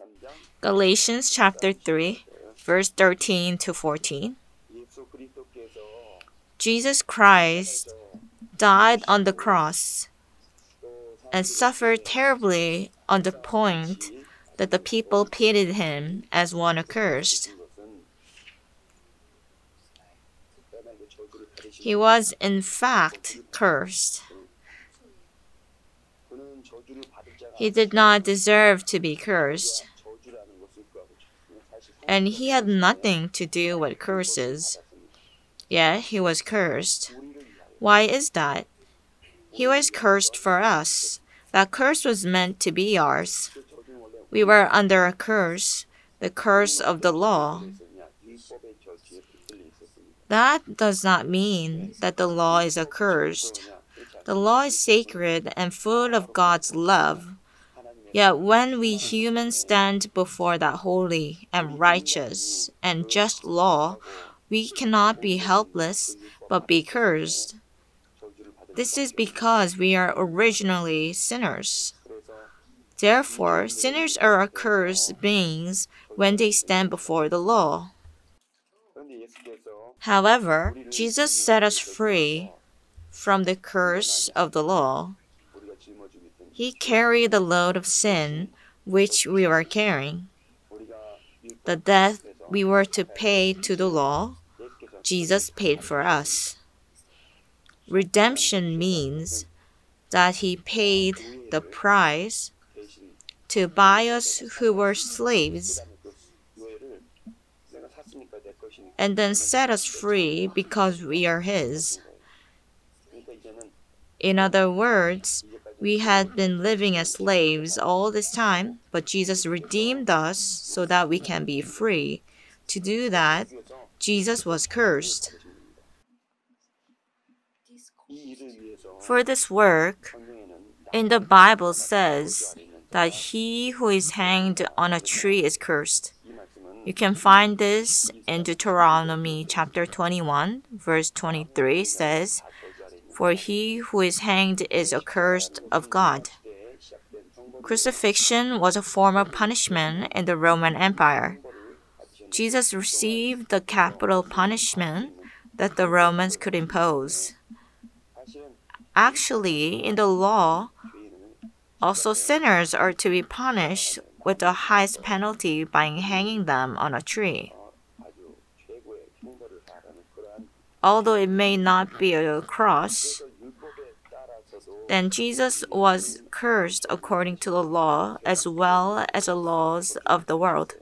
Galatians chapter 3, verse 13 to 14. Jesus Christ died on the cross and suffered terribly on the point that the people pitied him as one accursed. He was in fact cursed. He did not deserve to be cursed, and he had nothing to do with curses. Yet he was cursed. Why is that? He was cursed for us. That curse was meant to be ours. We were under a curse, the curse of the law. That does not mean that the law is accursed. The law is sacred and full of God's love. Yet when we humans stand before that holy and righteous and just law, we cannot be helpless but be cursed. This is because we are originally sinners. Therefore, sinners are accursed beings when they stand before the law. However, Jesus set us free from the curse of the law. He carried the load of sin which we were carrying. The debt we were to pay to the law, Jesus paid for us. Redemption means that he paid the price to buy us who were slaves and then set us free because we are his. In other words, we had been living as slaves all this time, but Jesus redeemed us so that we can be free. To do that, Jesus was cursed. For this work, in the Bible says that he who is hanged on a tree is cursed. You can find this in Deuteronomy chapter 21, verse 23 says, "For he who is hanged is accursed of God." Crucifixion was a form of punishment in the Roman Empire. Jesus received the capital punishment that the Romans could impose. Actually, in the law, also sinners are to be punished with the highest penalty by hanging them on a tree. Although it may not be a cross, then Jesus was cursed according to the law as well as the laws of the world.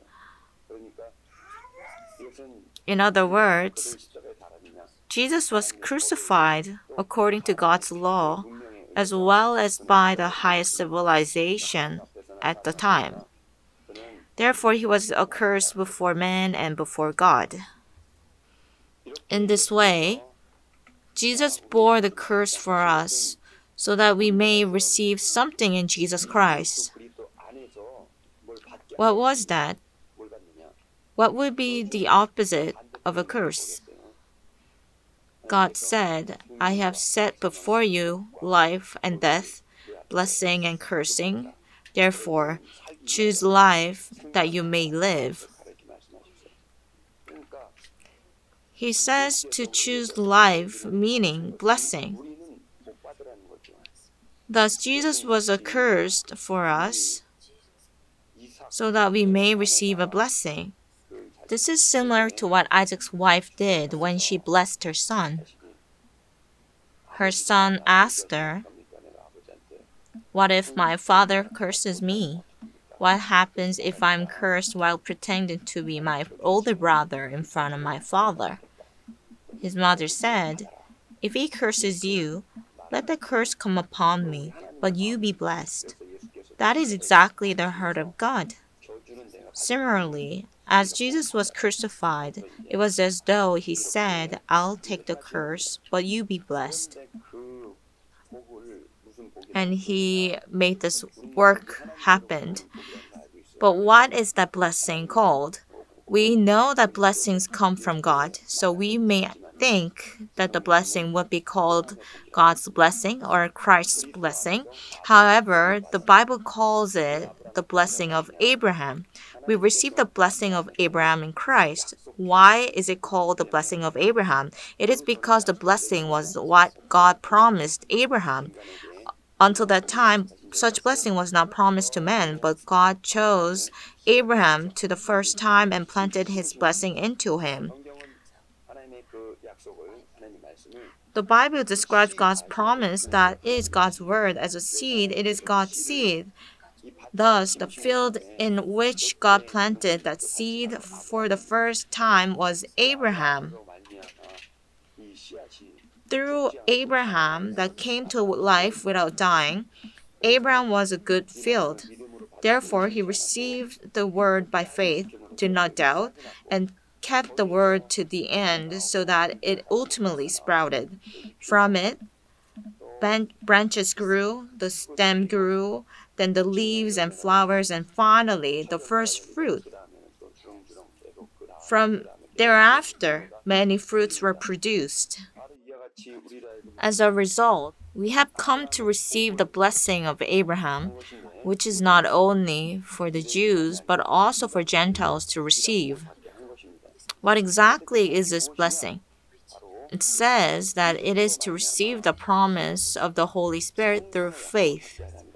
In other words, Jesus was crucified according to God's law as well as by the highest civilization at the time. Therefore, he was accursed before men and before God. In this way, Jesus bore the curse for us so that we may receive something in Jesus Christ. What was that? What would be the opposite of a curse? God said, "I have set before you life and death, blessing and cursing. Therefore, choose life that you may live." He says to choose life, meaning blessing. Thus, Jesus was accursed for us so that we may receive a blessing. This is similar to what Isaac's wife did when she blessed her son. Her son asked her, "What if my father curses me? What happens if I'm cursed while pretending to be my older brother in front of my father?" His mother said, "If he curses you, let the curse come upon me, but you be blessed." That is exactly the heart of God. Similarly, as Jesus was crucified, it was as though he said, "I'll take the curse, but you be blessed." And he made this work happen. But what is that blessing called? We know that blessings come from God, so we may think that the blessing would be called God's blessing or Christ's blessing. However, the Bible calls it the blessing of Abraham. We receive the blessing of Abraham in Christ. Why is it called the blessing of Abraham? It is because the blessing was what God promised Abraham. Until that time, such blessing was not promised to men, but God chose Abraham to the first time and planted his blessing into him. The Bible describes God's promise, that is God's word, as a seed. It is God's seed. Thus, the field in which God planted that seed for the first time was Abraham. Through Abraham that came to life without dying, Abraham was a good field. Therefore, he received the word by faith, did not doubt, and kept the word to the end so that it ultimately sprouted. From it, branches grew, the stem grew, then the leaves and flowers, and finally the first fruit. From thereafter, many fruits were produced. As a result, we have come to receive the blessing of Abraham, which is not only for the Jews but also for Gentiles to receive. What exactly is this blessing? It says that it is to receive the promise of the Holy Spirit through faith.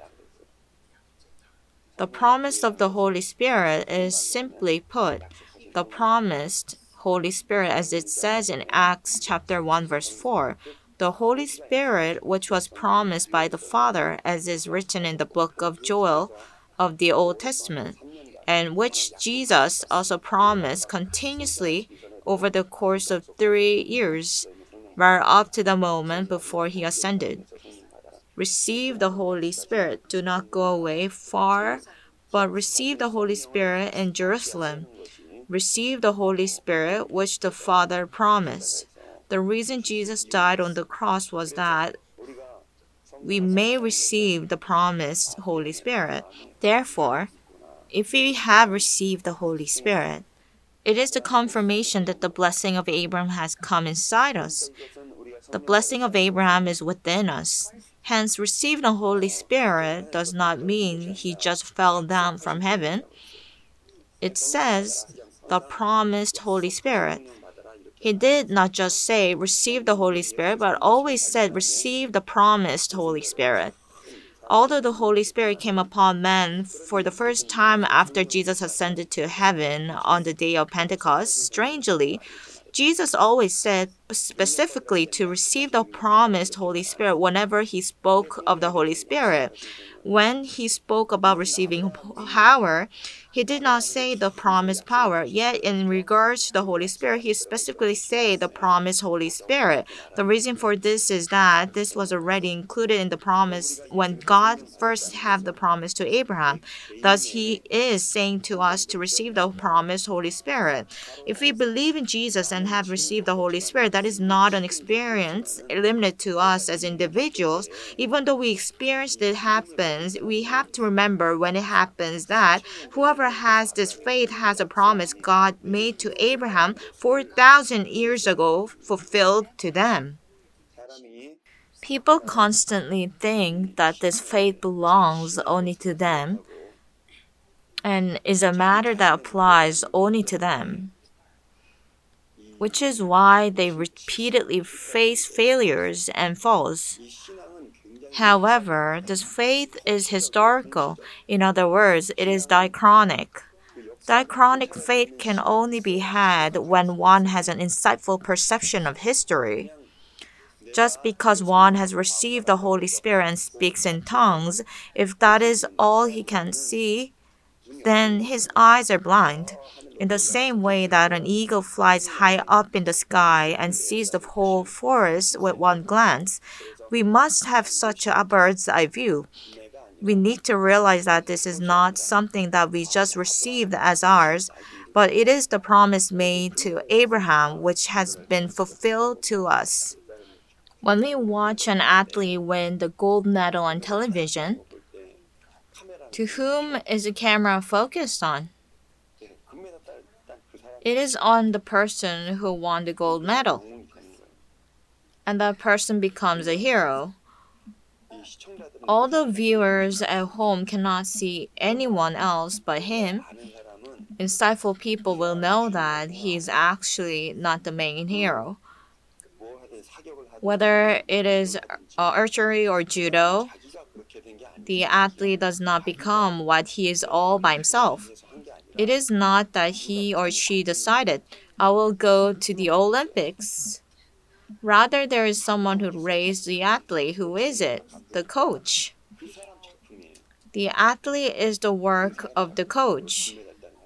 The promise of the Holy Spirit is, simply put, the promised Holy Spirit, as it says in Acts chapter 1 verse 4. The Holy Spirit which was promised by the Father, as is written in the book of Joel of the Old Testament, and which Jesus also promised continuously over the course of 3 years, right up to the moment before he ascended. Receive the Holy Spirit. Do not go away far, but receive the Holy Spirit in Jerusalem. Receive the Holy Spirit which the Father promised. The reason Jesus died on the cross was that we may receive the promised Holy Spirit. Therefore, if we have received the Holy Spirit, it is the confirmation that the blessing of Abraham has come inside us. The blessing of Abraham is within us. Hence, receiving the Holy Spirit does not mean he just fell down from heaven. It says the promised Holy Spirit. He did not just say, receive the Holy Spirit, but always said, receive the promised Holy Spirit. Although the Holy Spirit came upon men for the first time after Jesus ascended to heaven on the day of Pentecost, strangely, Jesus always said specifically to receive the promised Holy Spirit whenever he spoke of the Holy Spirit. When he spoke about receiving power, he did not say the promised power. Yet in regards to the Holy Spirit, he specifically said the promised Holy Spirit. The reason for this is that this was already included in the promise when God first had the promise to Abraham. Thus, he is saying to us to receive the promised Holy Spirit. If we believe in Jesus and have received the Holy Spirit, that is not an experience limited to us as individuals. Even though we experienced it happen, we have to remember when it happens that whoever has this faith has a promise God made to Abraham 4,000 years ago fulfilled to them. People constantly think that this faith belongs only to them and is a matter that applies only to them, which is why they repeatedly face failures and falls. However, this faith is historical. In other words, it is diachronic. Diachronic faith can only be had when one has an insightful perception of history. Just because one has received the Holy Spirit and speaks in tongues, if that is all he can see, then his eyes are blind. In the same way that an eagle flies high up in the sky and sees the whole forest with one glance, we must have such a bird's eye view. We need to realize that this is not something that we just received as ours, but it is the promise made to Abraham which has been fulfilled to us. When we watch an athlete win the gold medal on television, to whom is the camera focused on? It is on the person who won the gold medal, and that person becomes a hero. Although viewers at home cannot see anyone else but him, insightful people will know that he is actually not the main hero. Whether it is archery or judo, the athlete does not become what he is all by himself. It is not that he or she decided, I will go to the Olympics. Rather, there is someone who raised the athlete. Who is it? The coach. The athlete is the work of the coach.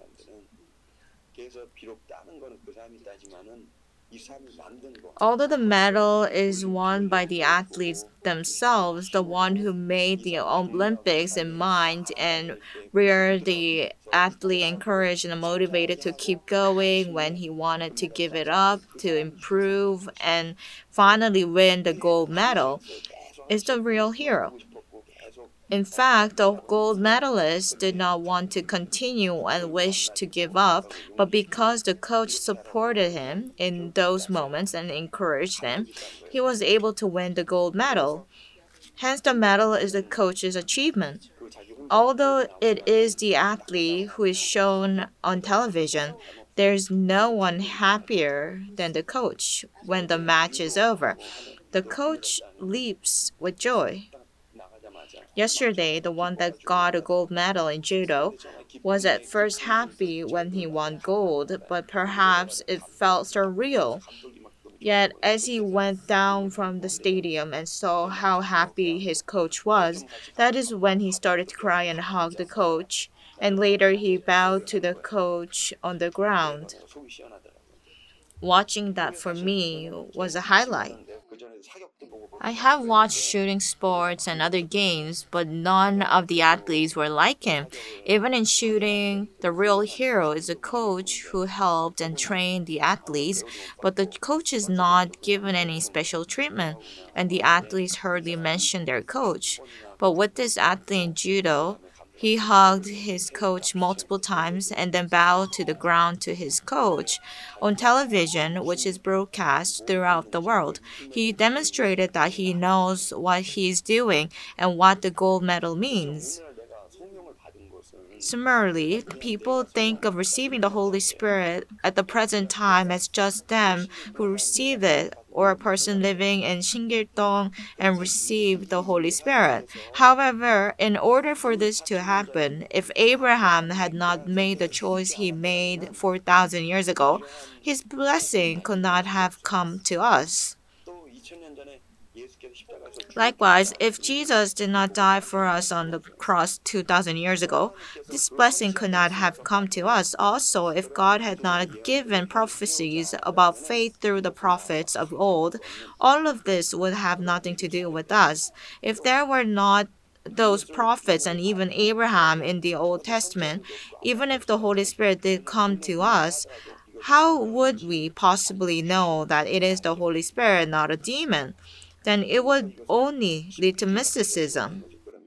Although the medal is won by the athletes themselves, the one who made the Olympics in mind and reared the athlete encouraged and motivated to keep going when he wanted to give it up, to improve, and finally win the gold medal, is the real hero. In fact, the gold medalist did not want to continue and wished to give up, but because the coach supported him in those moments and encouraged him, he was able to win the gold medal. Hence, the medal is the coach's achievement. Although it is the athlete who is shown on television, there's no one happier than the coach when the match is over. The coach leaps with joy. Yesterday, the one that got a gold medal in judo was at first happy when he won gold, but perhaps it felt surreal. Yet, as he went down from the stadium and saw how happy his coach was, that is when he started to cry and hug the coach, and later he bowed to the coach on the ground. Watching that for me was a highlight. I have watched shooting sports and other games, but none of the athletes were like him. Even in shooting, the real hero is a coach who helped and trained the athletes, but the coach is not given any special treatment, and the athletes hardly mention their coach. But with this athlete in judo, he hugged his coach multiple times and then bowed to the ground to his coach. On television, which is broadcast throughout the world, he demonstrated that he knows what he is doing and what the gold medal means. Similarly, people think of receiving the Holy Spirit at the present time as just them who receive it, or a person living in Shingeldong and receive the Holy Spirit. However, in order for this to happen, if Abraham had not made the choice he made 4,000 years ago, his blessing could not have come to us. Likewise, if Jesus did not die for us on the cross 2,000 years ago, this blessing could not have come to us. Also, if God had not given prophecies about faith through the prophets of old, all of this would have nothing to do with us. If there were not those prophets and even Abraham in the Old Testament, even if the Holy Spirit did come to us, how would we possibly know that it is the Holy Spirit, not a demon? Then it would only lead to mysticism.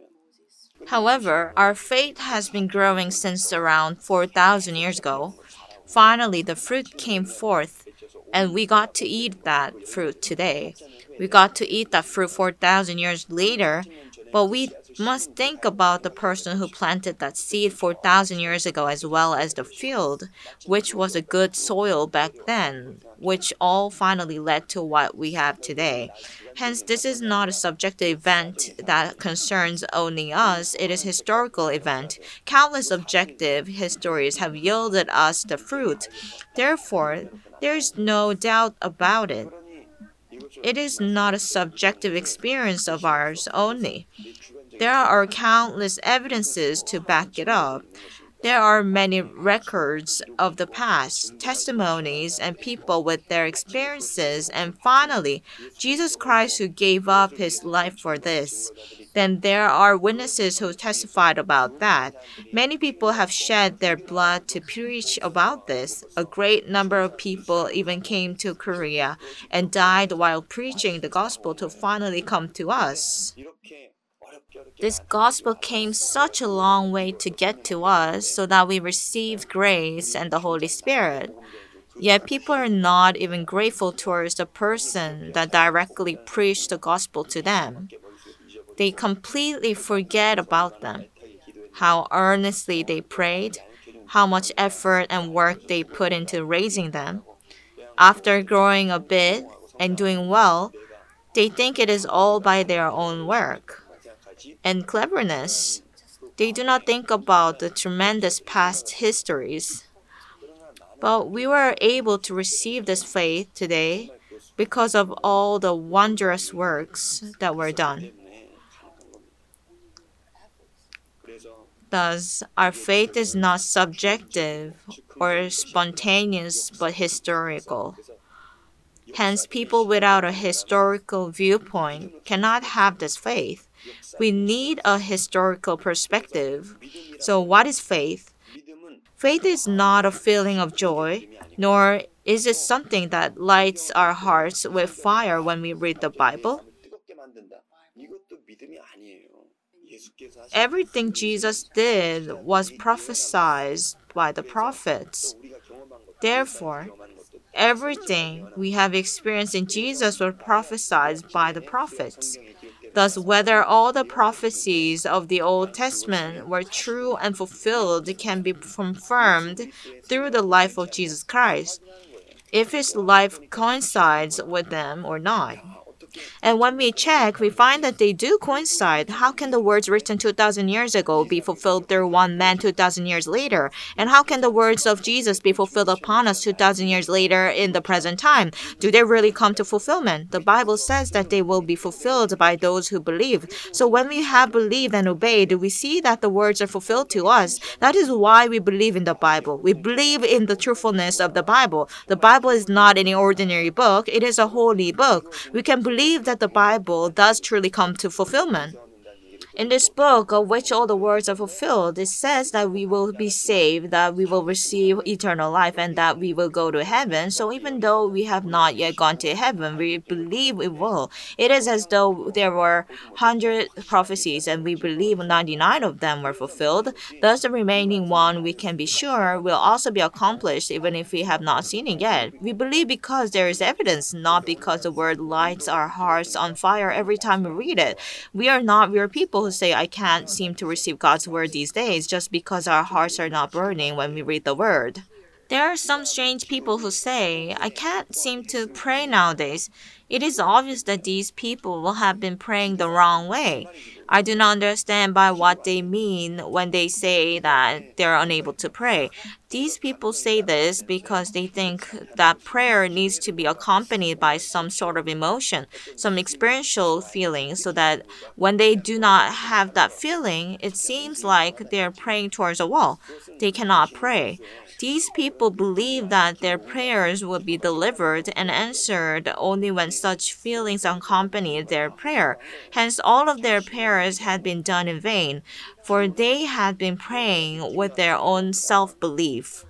However, our faith has been growing since around 4,000 years ago. Finally, the fruit came forth, and we got to eat that fruit today. We got to eat that fruit 4,000 years later, but we must think about the person who planted that seed 4,000 years ago as well as the field, which was a good soil back then, which all finally led to what we have today. Hence, this is not a subjective event that concerns only us. It is a historical event. Countless objective histories have yielded us the fruit. Therefore, there is no doubt about it. It is not a subjective experience of ours only. There are countless evidences to back it up. There are many records of the past, testimonies, and people with their experiences, and finally, Jesus Christ who gave up his life for this. Then there are witnesses who testified about that. Many people have shed their blood to preach about this. A great number of people even came to Korea and died while preaching the gospel to finally come to us. This gospel came such a long way to get to us so that we received grace and the Holy Spirit. Yet people are not even grateful towards the person that directly preached the gospel to them. they completely forget about them, how earnestly they prayed, how much effort and work they put into raising them. After growing a bit and doing well, they think it is all by their own work and cleverness. They do not think about the tremendous past histories. But we were able to receive this faith today because of all the wondrous works that were done. Thus, our faith is not subjective or spontaneous but historical. Hence, people without a historical viewpoint cannot have this faith. We need a historical perspective. So, what is faith? Faith is not a feeling of joy, nor is it something that lights our hearts with fire when we read the Bible. Everything Jesus did was prophesied by the prophets. Therefore, everything we have experienced in Jesus was prophesied by the prophets. Thus, whether all the prophecies of the Old Testament were true and fulfilled can be confirmed through the life of Jesus Christ, if his life coincides with them or not. And when we check, we find that they do coincide. How can the words written 2,000 years ago be fulfilled through one man 2,000 years later? And how can the words of Jesus be fulfilled upon us 2,000 years later in the present time? Do they really come to fulfillment? The Bible says that they will be fulfilled by those who believe. So when we have believed and obeyed, we see that the words are fulfilled to us. That is why we believe in the Bible. We believe in the truthfulness of the Bible. The Bible is not any ordinary book. It is a holy book. We can believe that the Bible does truly come to fulfillment. In this book, of which all the words are fulfilled, it says that we will be saved, that we will receive eternal life, and that we will go to heaven. So even though we have not yet gone to heaven, we believe we will. It is as though there were 100 prophecies, and we believe 99 of them were fulfilled. Thus, the remaining one, we can be sure, will also be accomplished, even if we have not seen it yet. We believe because there is evidence, not because the word lights our hearts on fire every time we read it. We are people who say, I can't seem to receive God's word these days just because our hearts are not burning when we read the word. There are some strange people who say, I can't seem to pray nowadays. It is obvious that these people will have been praying the wrong way. I do not understand by what they mean when they say that they're unable to pray. These people say this because they think that prayer needs to be accompanied by some sort of emotion, some experiential feeling, so that when they do not have that feeling, it seems like they're praying towards a wall. They cannot pray. These people believe that their prayers will be delivered and answered only when such feelings accompany their prayer. Hence, all of their prayers had been done in vain, for they had been praying with their own self-belief.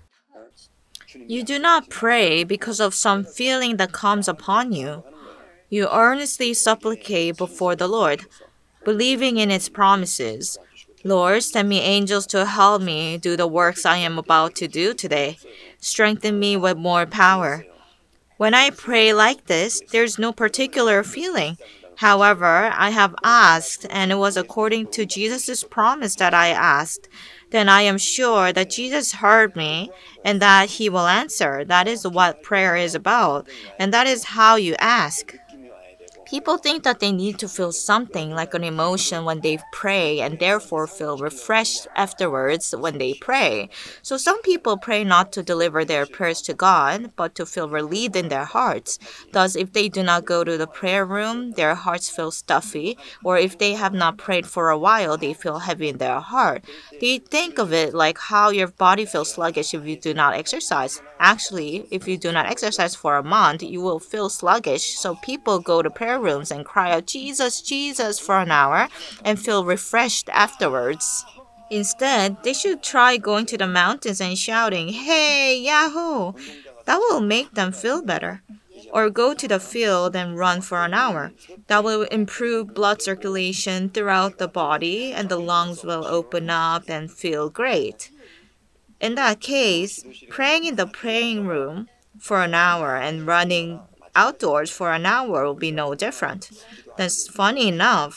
You do not pray because of some feeling that comes upon you. You earnestly supplicate before the Lord, believing in its promises. Lord, send me angels to help me do the works I am about to do today. Strengthen me with more power. When I pray like this, there's no particular feeling. However, I have asked, and it was according to Jesus' promise that I asked. Then I am sure that Jesus heard me and that he will answer. That is what prayer is about, and that is how you ask. People think that they need to feel something like an emotion when they pray and therefore feel refreshed afterwards when they pray. So some people pray not to deliver their prayers to God, but to feel relieved in their hearts. Thus, if they do not go to the prayer room, their hearts feel stuffy, or if they have not prayed for a while, they feel heavy in their heart. They think of it like how your body feels sluggish if you do not exercise. Actually, if you do not exercise for a month, you will feel sluggish. So people go to prayer rooms and cry out, Jesus, Jesus, for an hour and feel refreshed afterwards. Instead, they should try going to the mountains and shouting, Hey, Yahoo! That will make them feel better. Or go to the field and run for an hour. That will improve blood circulation throughout the body and the lungs will open up and feel great. In that case, praying in the praying room for an hour and running outdoors for an hour will be no different. That's funny enough.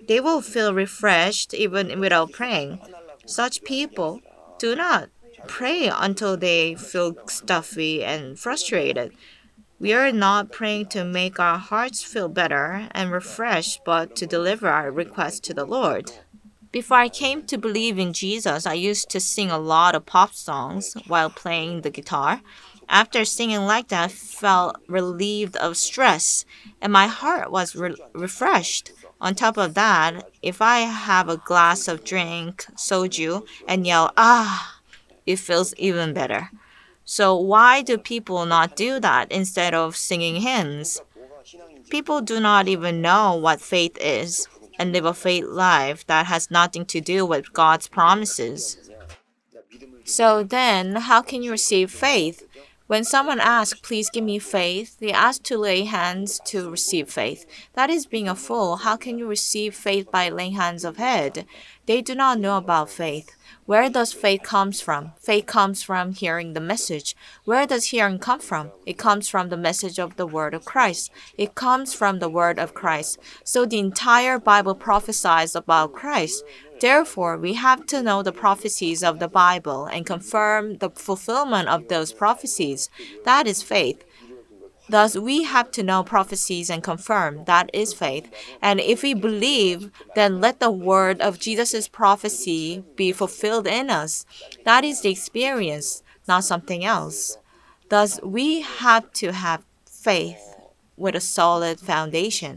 They will feel refreshed even without praying. Such people do not pray until they feel stuffy and frustrated. We are not praying to make our hearts feel better and refreshed, but to deliver our request to the Lord. Before I came to believe in Jesus, I used to sing a lot of pop songs while playing the guitar. After singing like that, I felt relieved of stress and my heart was refreshed. On top of that, if I have a glass of drink, soju, and yell, ah, it feels even better. So why do people not do that instead of singing hymns? People do not even know what faith is and live a faith life that has nothing to do with God's promises. So then, how can you receive faith? When someone asks, please give me faith, they ask to lay hands to receive faith. That is being a fool. How can you receive faith by laying hands of head? They do not know about faith. Where does faith comes from? Faith comes from hearing the message. Where does hearing come from? It comes from the message of the word of Christ. It comes from the word of Christ. So the entire Bible prophesies about Christ. Therefore, we have to know the prophecies of the Bible and confirm the fulfillment of those prophecies. That is faith. Thus, we have to know prophecies and confirm. That is faith. And if we believe, then let the word of Jesus' prophecy be fulfilled in us. That is the experience, not something else. Thus, we have to have faith with a solid foundation.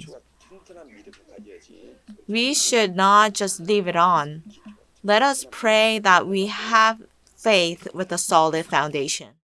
We should not just leave it on. Let us pray that we have faith with a solid foundation.